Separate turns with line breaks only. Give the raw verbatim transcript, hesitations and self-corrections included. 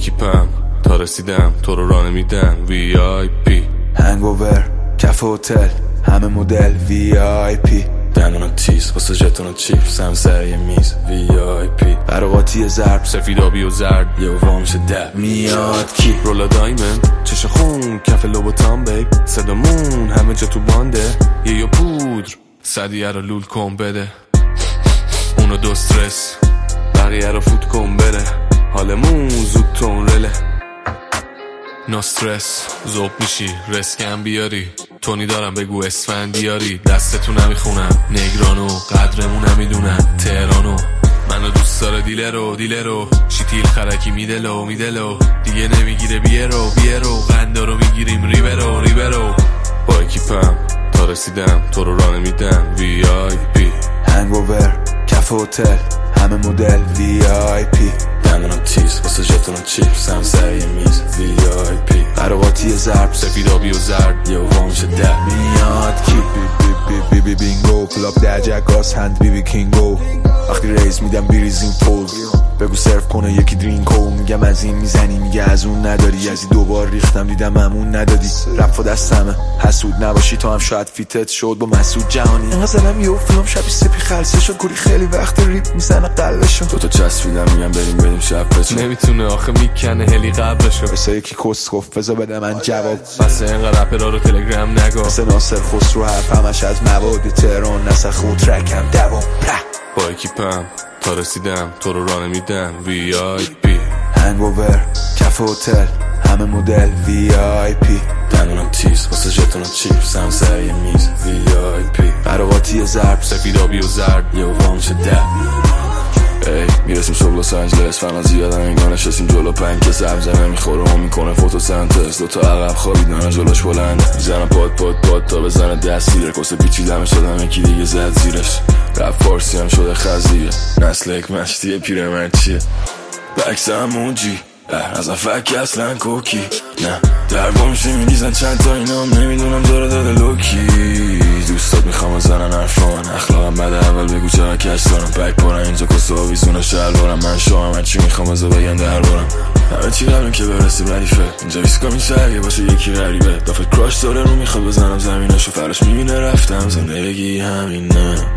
اکیپم تا رسیدم تو رو راه نمیدن وی آی پی
هنگوور کف هتل همه مدل وی آی پی
دندون تیز واسه ژتون و چیپس هم سر یه میز وی آی پی
قراقاتی ضرب
سفید آبی و زرد یه وا میشه در
میاد کی
رولا دایمند چش خون کف لوبوتان بیب صدامون همه جا تو بانده یه یا پودر صدیه رو لول کن بده اونو دو استرس بقیه رو فوت کن بره حالمون زود تون رله نو استرس زوب میشی رسکم بیاری تونی دارم بگو اسفند بیاری دستتو نمیخونم نگرانو قدرمون نمیدونن تهرانو منو دوست داره دیلرو دیلرو شیتیل خرکی میدلو میدلو دیگه نمیگیره بیرو بیرو قندارو میگیریم ریبرو ریبرو با اکیپم تا رسیدم تو رو راه نمیدن وی آی پی
هنگوور کف هتل همه مدل وی آی پی
دندونم تیز واسه ژتون و چیپس هم سر یه میز وی آی پی
قراقاتی ضرب
سفید آبی و زرد یه وا میشه در
میاد کی بی بی بی بی بینگو کلاب ده جکاس هند بی بی کینگو وقتی ریز میدم بیریزیم پوز بگو سرف کنه یکی درینکو میگم از این میزنی میگه از اون نداری از این دوبار ریختم دیدم همون ندادی رفت و دستمه حسود نباشی تو هم شاید فیتت شد با مسعود جهانی اینقدر زنم یه فیلم شبی سپی خلصه شد کوری خیلی وقت ریپ میزنه قلبشو
دوتا چسبیدم میگم بریم بریم شب بچه نمیتونه آخه میکنه هلی قبلشو
بسه یکی کس گفت بذار بده من جواب
بسه اینقدر رپرها رو تلگرام نگو
بسه ناصر خسرو حرف همش از مواد تهران نسخ و ترکم دوام
با اکیپم تا رسیدم تو رو راه نمیدن وی آی پی
هنگوور کف هتل همه مدل وی آی پی
دندونم تیز واسه ژتون و چیپس هم سر یه میز وی آی پی
قراقاتی ضرب
سفید آبی و زرد یه وا میشه در ای میرسیم صبح لس آنجلس فقط زیادم اینگاه نشستیم جلو پنج که زمزمه میخوره هم میکنه فوتوسنتز دوتا عقب خوابیدن جلوش بلنده میزنم پاد پاد پاد تا بزنه دست زیره کسه پیچیدم شدم یکی دیگه زد زیرش رپ فارسی هم شده خزیه نسل یک مشتیه پیرمرد چیه بکس همونجی از فک اصلا کوکی نه در گمشی میگیزن چند تا اینام نمیدونم داره داده لوکی دوستات میخوام بزنن حرفان اخلاقم بده اول بگو چرا کش دارم پک پارم اینجا کسا ویزون شهر بارم من شاهم هرچی میخوام بزا بگن در بارم همه چی قبلیم که برسیم ردیفه اینجا ویسکا میشه یه باشه یکی غریبه دافت کراش داره رو میخواد بزنم زمینشو فرش میبینه رفتم زندگی همینه